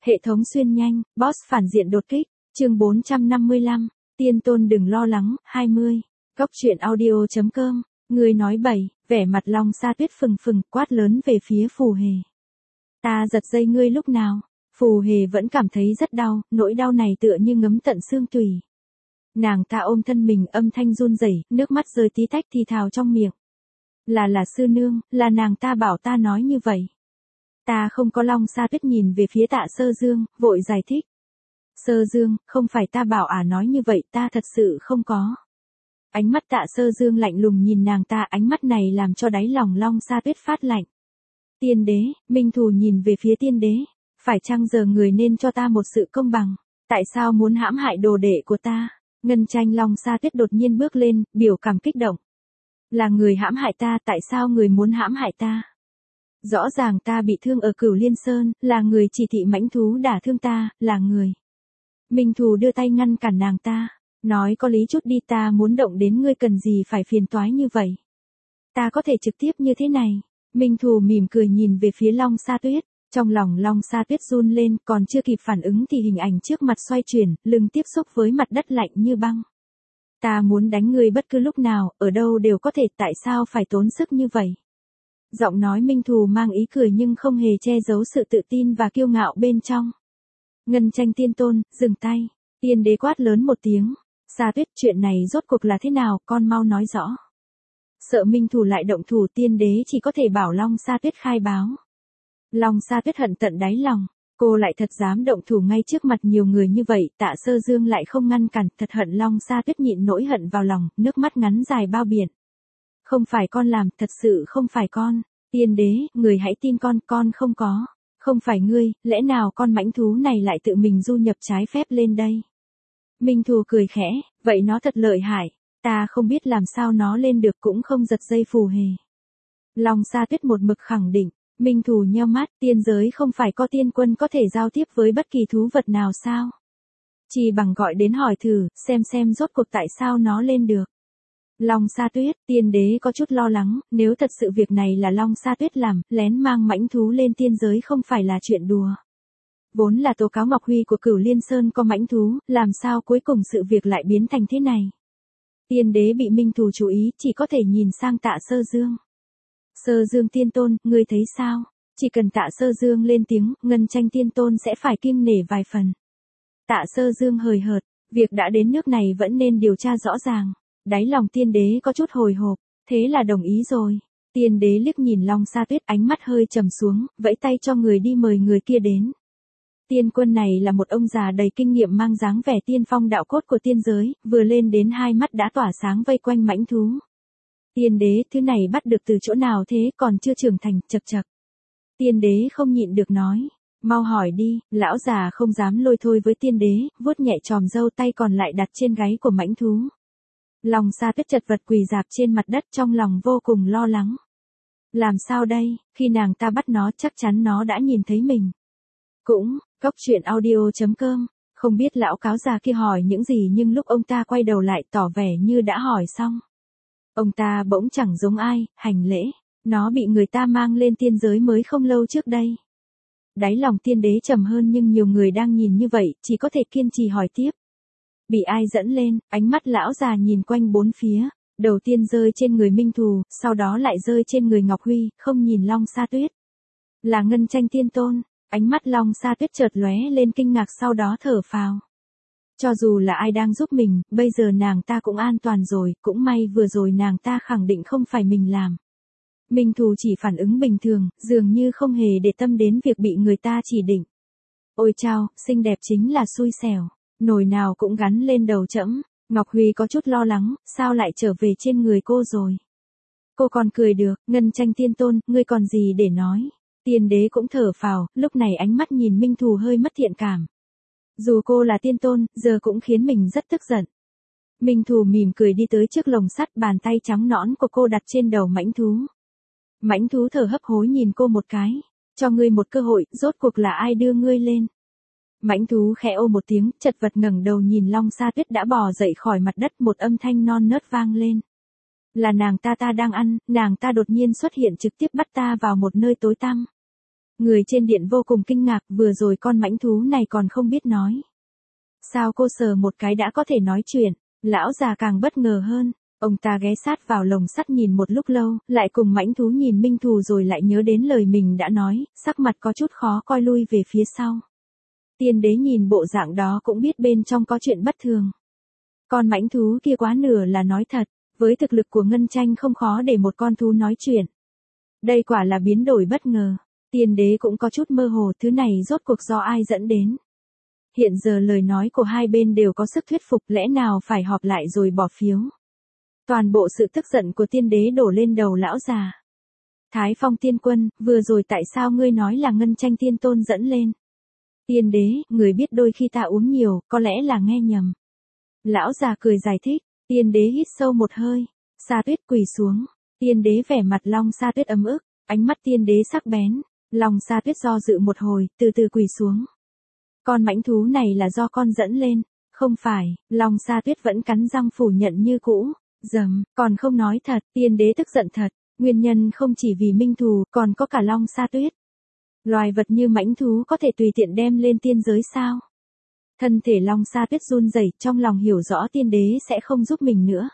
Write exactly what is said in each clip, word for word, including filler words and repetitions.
Hệ thống xuyên nhanh, boss phản diện đột kích, chương bốn trăm năm mươi lăm, tiên tôn đừng lo lắng, hai mươi. Góc truyện audio.com, người nói bậy, vẻ mặt Long Sa Tuyết phừng phừng quát lớn về phía Phù Hề. Ta giật dây ngươi lúc nào? Phù Hề vẫn cảm thấy rất đau, nỗi đau này tựa như ngấm tận xương tủy. Nàng ta ôm thân mình âm thanh run rẩy, nước mắt rơi tí tách thì thào trong miệng. Là là sư nương, là nàng ta bảo ta nói như vậy. Ta không có. Long Sa Tuyết nhìn về phía Tạ Sơ Dương, vội giải thích. Sơ Dương, không phải ta bảo à nói như vậy, ta thật sự không có. Ánh mắt Tạ Sơ Dương lạnh lùng nhìn nàng ta, ánh mắt này làm cho đáy lòng Long Sa Tuyết phát lạnh. Tiên đế, Minh Thù nhìn về phía tiên đế, phải chăng giờ người nên cho ta một sự công bằng, tại sao muốn hãm hại đồ đệ của ta? Ngân Tranh. Long Sa Tuyết đột nhiên bước lên, biểu cảm kích động. Là người hãm hại ta, tại sao người muốn hãm hại ta? Rõ ràng ta bị thương ở Cửu Liên Sơn, là người chỉ thị mãnh thú đả thương ta, là người. Minh Thù đưa tay ngăn cản nàng ta, nói có lý chút đi, ta muốn động đến ngươi cần gì phải phiền toái như vậy. Ta có thể trực tiếp như thế này. Minh Thù mỉm cười nhìn về phía Long Sa Tuyết, trong lòng Long Sa Tuyết run lên, còn chưa kịp phản ứng thì hình ảnh trước mặt xoay chuyển, lưng tiếp xúc với mặt đất lạnh như băng. Ta muốn đánh ngươi bất cứ lúc nào, ở đâu đều có thể, tại sao phải tốn sức như vậy? Giọng nói Minh Thù mang ý cười nhưng không hề che giấu sự tự tin và kiêu ngạo bên trong. Ngân Tranh tiên tôn, dừng tay. Tiên đế quát lớn một tiếng. Sa Tuyết, chuyện này rốt cuộc là thế nào, con mau nói rõ. Sợ Minh Thù lại động thủ, tiên đế chỉ có thể bảo Long Sa Tuyết khai báo. Long Sa Tuyết hận tận đáy lòng, cô lại thật dám động thủ ngay trước mặt nhiều người như vậy, Tạ Sơ Dương lại không ngăn cản, thật hận. Long Sa Tuyết nhịn nỗi hận vào lòng, nước mắt ngắn dài bao biển. Không phải con làm, thật sự không phải con. Tiên đế, người hãy tin con, con không có. Không phải ngươi, lẽ nào con mãnh thú này lại tự mình du nhập trái phép lên đây? Minh Thù cười khẽ, vậy nó thật lợi hại, ta không biết làm sao nó lên được, cũng không giật dây Phù Hề. Long Sa Tuyết một mực khẳng định. Minh Thù nheo mắt, tiên giới không phải có tiên quân có thể giao tiếp với bất kỳ thú vật nào sao? Chỉ bằng gọi đến hỏi thử, xem xem rốt cuộc tại sao nó lên được. Long Sa Tuyết, tiên đế có chút lo lắng, nếu thật sự việc này là Long Sa Tuyết làm, lén mang mãnh thú lên tiên giới không phải là chuyện đùa. Vốn là tố cáo Ngọc Huy của Cửu Liên Sơn có mãnh thú, làm sao cuối cùng sự việc lại biến thành thế này? Tiên đế bị Minh Thù chú ý, chỉ có thể nhìn sang Tạ Sơ Dương. Sơ Dương tiên tôn, ngươi thấy sao? Chỉ cần Tạ Sơ Dương lên tiếng, Ngân Tranh tiên tôn sẽ phải kiêng nể vài phần. Tạ Sơ Dương hời hợt, việc đã đến nước này vẫn nên điều tra rõ ràng. Đáy lòng tiên đế có chút hồi hộp, thế là đồng ý rồi. Tiên đế liếc nhìn Long Sa Tuyết, ánh mắt hơi trầm xuống, vẫy tay cho người đi mời người kia đến. Tiên quân này là một ông già đầy kinh nghiệm, mang dáng vẻ tiên phong đạo cốt của tiên giới, vừa lên đến hai mắt đã tỏa sáng vây quanh mãnh thú. Tiên đế, thứ này bắt được từ chỗ nào thế, còn chưa trưởng thành, chật chật. Tiên đế không nhịn được nói, mau hỏi đi. Lão già không dám lôi thôi với tiên đế, vuốt nhẹ chòm râu, tay còn lại đặt trên gáy của mãnh thú. Long Sa Tuyết chật vật quỳ rạp trên mặt đất, trong lòng vô cùng lo lắng. Làm sao đây, khi nàng ta bắt nó chắc chắn nó đã nhìn thấy mình. Cũng, góc truyện audio.com, không biết lão cáo già kia hỏi những gì, nhưng lúc ông ta quay đầu lại tỏ vẻ như đã hỏi xong. Ông ta bỗng chẳng giống ai, hành lễ. Nó bị người ta mang lên tiên giới mới không lâu trước đây. Đáy lòng tiên đế trầm hơn, nhưng nhiều người đang nhìn như vậy, chỉ có thể kiên trì hỏi tiếp. Bị ai dẫn lên? Ánh mắt lão già nhìn quanh bốn phía, đầu tiên rơi trên người Minh Thù, sau đó lại rơi trên người Ngọc Huy, không nhìn Long Sa Tuyết. Là Ngân Tranh tiên tôn. Ánh mắt Long Sa Tuyết chợt lóe lên kinh ngạc, sau đó thở phào. Cho dù là ai đang giúp mình, bây giờ nàng ta cũng an toàn rồi, cũng may vừa rồi nàng ta khẳng định không phải mình làm. Minh Thù chỉ phản ứng bình thường, dường như không hề để tâm đến việc bị người ta chỉ định. Ôi chao, xinh đẹp chính là xui xẻo, nồi nào cũng gắn lên đầu trẫm. Ngọc Huy có chút lo lắng, sao lại trở về trên người cô rồi? Cô còn cười được. Ngân Tranh tiên tôn, ngươi còn gì để nói? Tiên đế cũng thở phào, lúc này ánh mắt nhìn Minh Thù hơi mất thiện cảm. Dù cô là tiên tôn, giờ cũng khiến mình rất tức giận. Minh Thù mỉm cười đi tới trước lồng sắt, bàn tay trắng nõn của cô đặt trên đầu mãnh thú. Mãnh thú thở hấp hối nhìn cô một cái. Cho ngươi một cơ hội, rốt cuộc là ai đưa ngươi lên? Mãnh thú khẽ ô một tiếng, chật vật ngẩng đầu nhìn Long Sa Tuyết đã bò dậy khỏi mặt đất, một âm thanh non nớt vang lên. Là nàng ta, ta đang ăn, nàng ta đột nhiên xuất hiện trực tiếp bắt ta vào một nơi tối tăm. Người trên điện vô cùng kinh ngạc, vừa rồi con mãnh thú này còn không biết nói. Sao cô sờ một cái đã có thể nói chuyện, lão già càng bất ngờ hơn. Ông ta ghé sát vào lồng sắt nhìn một lúc lâu, lại cùng mãnh thú nhìn Minh Thù rồi lại nhớ đến lời mình đã nói, sắc mặt có chút khó coi lui về phía sau. Tiên đế nhìn bộ dạng đó cũng biết bên trong có chuyện bất thường. Con mãnh thú kia quá nửa là nói thật, với thực lực của Ngân Tranh không khó để một con thú nói chuyện. Đây quả là biến đổi bất ngờ, tiên đế cũng có chút mơ hồ thứ này rốt cuộc do ai dẫn đến. Hiện giờ lời nói của hai bên đều có sức thuyết phục, lẽ nào phải họp lại rồi bỏ phiếu. Toàn bộ sự tức giận của tiên đế đổ lên đầu lão già. Thái Phong tiên quân, vừa rồi tại sao ngươi nói là Ngân Tranh tiên tôn dẫn lên? Tiên đế, người biết đôi khi ta uống nhiều, có lẽ là nghe nhầm. Lão già cười giải thích, tiên đế hít sâu một hơi, Sa Tuyết quỳ xuống. Tiên đế vẻ mặt Long Sa Tuyết ấm ức, ánh mắt tiên đế sắc bén. Long Sa Tuyết do dự một hồi, từ từ quỳ xuống. Con mãnh thú này là do con dẫn lên, không phải. Long Sa Tuyết vẫn cắn răng phủ nhận như cũ. Dầm, còn không nói thật, tiên đế tức giận thật, nguyên nhân không chỉ vì Minh Thù, còn có cả Long Sa Tuyết. Loài vật như mãnh thú có thể tùy tiện đem lên tiên giới sao? Thân thể Long Sa Tuyết run rẩy, trong lòng hiểu rõ tiên đế sẽ không giúp mình nữa.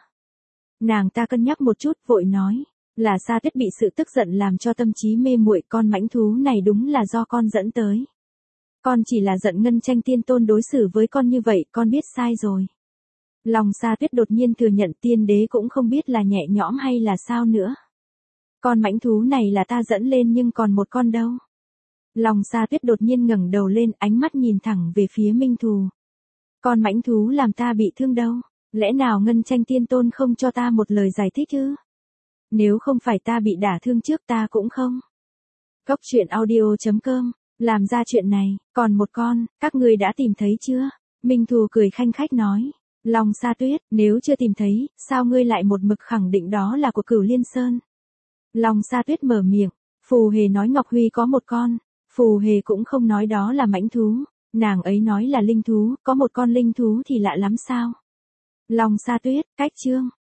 Nàng ta cân nhắc một chút, vội nói, là Sa Tuyết bị sự tức giận làm cho tâm trí mê muội, con mãnh thú này đúng là do con dẫn tới. Con chỉ là giận Ngân Tranh tiên tôn đối xử với con như vậy, con biết sai rồi. Long Sa Tuyết đột nhiên thừa nhận, tiên đế cũng không biết là nhẹ nhõm hay là sao nữa. Con mãnh thú này là ta dẫn lên nhưng còn một con đâu. Long Sa Tuyết đột nhiên ngẩng đầu lên, ánh mắt nhìn thẳng về phía Minh Thù. Con mãnh thú làm ta bị thương đâu, lẽ nào Ngân Tranh tiên tôn không cho ta một lời giải thích chứ? Nếu không phải ta bị đả thương trước ta cũng không. Cốc truyện audio chấm com, làm ra chuyện này, còn một con, các ngươi đã tìm thấy chưa? Minh Thù cười khanh khách nói. Long Sa Tuyết, nếu chưa tìm thấy, sao ngươi lại một mực khẳng định đó là của Cửu Liên Sơn? Long Sa Tuyết mở miệng, Phù Hề nói Ngọc Huy có một con, Phù Hề cũng không nói đó là mãnh thú, nàng ấy nói là linh thú, có một con linh thú thì lạ lắm sao? Long Sa Tuyết, cách chương.